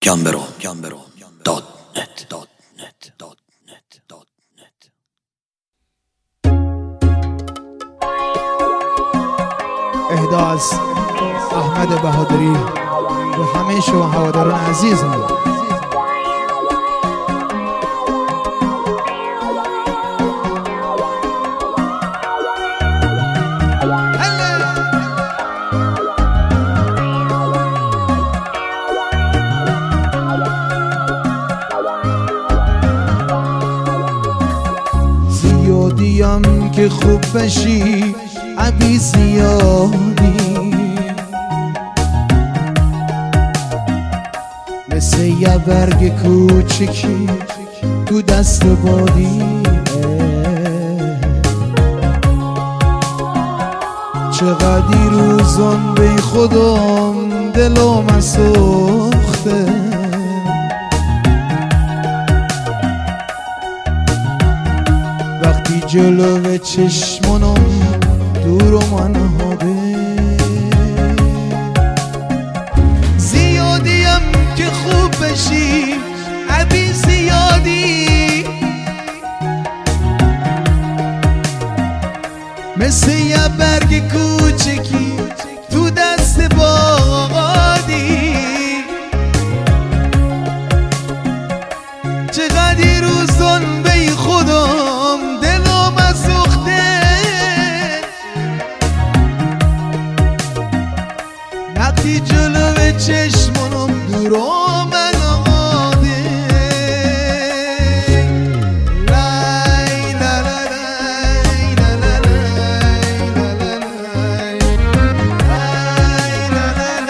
gambero.net اهدا از احمد بهادری و همه شما هواداران عزیزم. زیادیم که خوب بشی عبی زیادی، مثل یه برگ کوچکی تو دست بادی. چقدر روزان به خودم دلم سوخته، وقتی جلو چشمانم دور و منهاده. زیادیم که خوب بشی عبی زیادی، مثل یه برگ کوچکی تو دست بادی. چقدر روزان به خودم دلم سوخته، وقتی جلو چشمانم دور آمده. لای لا لا لای لا لا لای لا لا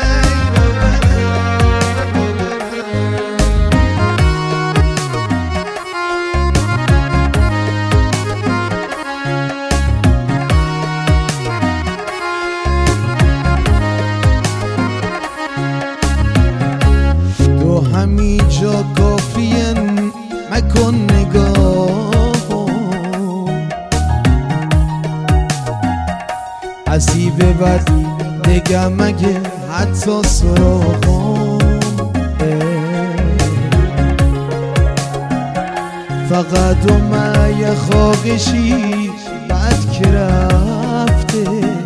همین جا کافیه مکن نگاه، ازی به بعد دیگه مگه حتی سراغم. فقط اومه یه خواهشی بعد که رفته،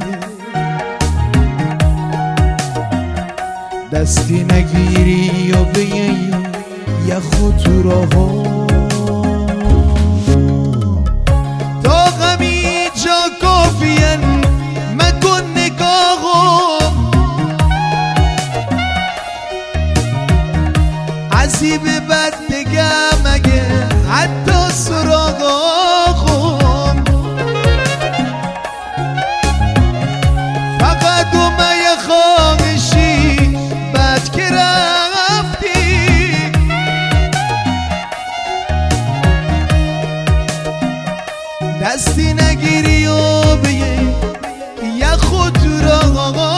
دستی نگیری و بیایی یه خود تو راها. تا غمی جا کافیه مکن نگاهم، ازی به بعد دیگه مگه حتی سراغم. فقط اومه یه خواهشی بعد که رفتی، دستی نگیری و بیایی یه خود تو راغم.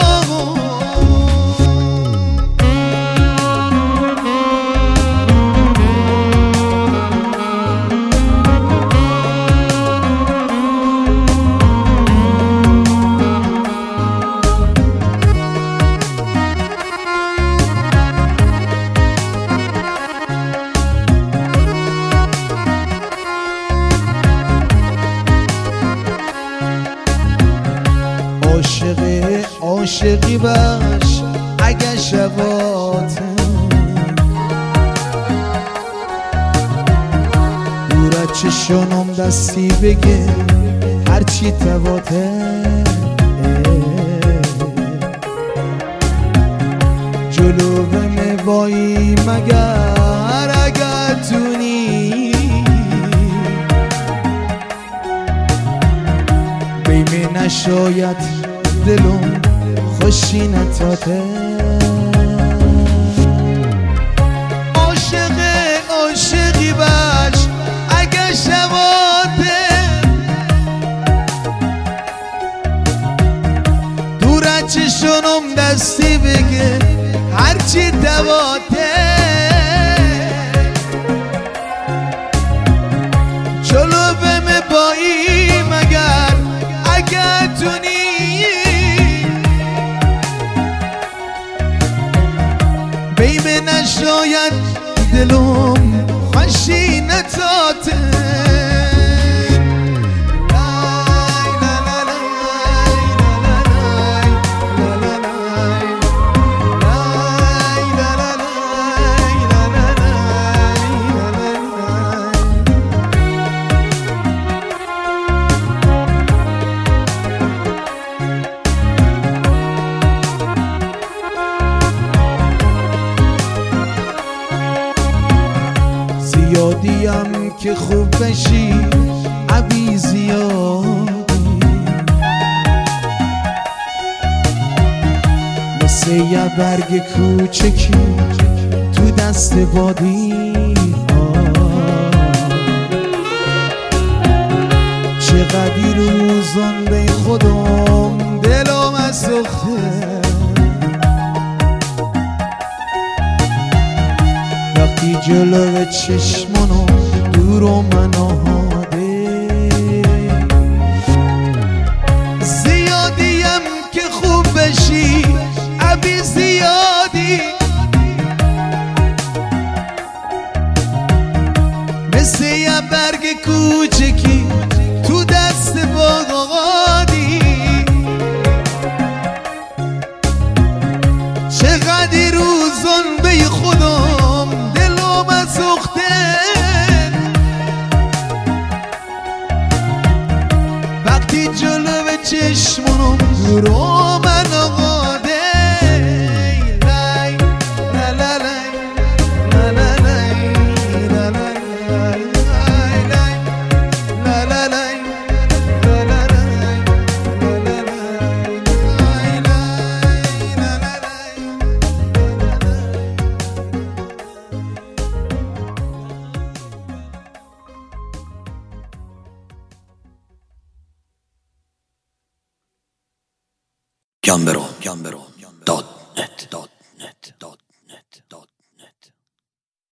عاشقی باش اگه شباته، دورت چشانم دستی بگه هرچی تواته. جلو به بایی مگر اگه تونی، بیمه نشاید دلم خوشی نتاته. عاشقی باش اگه شباته، دورت چشانم دستی بگه هرچی دواته. جلو به بایی مگر اگه تونی، شاید دلم خشینتاته زیادیم که خوب بشی عبی زیادی مثل یه برگ کوچکی تو دست بادی چقدر روزان به خودم دلم از سخته وقتی جلو چشمانو دور و مناهاده زیادیم که خوب بشی عبی زیادی مثل یه برگ کوچکی تو دست بادی چقدر روزان به خودم دلم از سخته وقتی جلو چشمونم دور و من آقاده Gambero.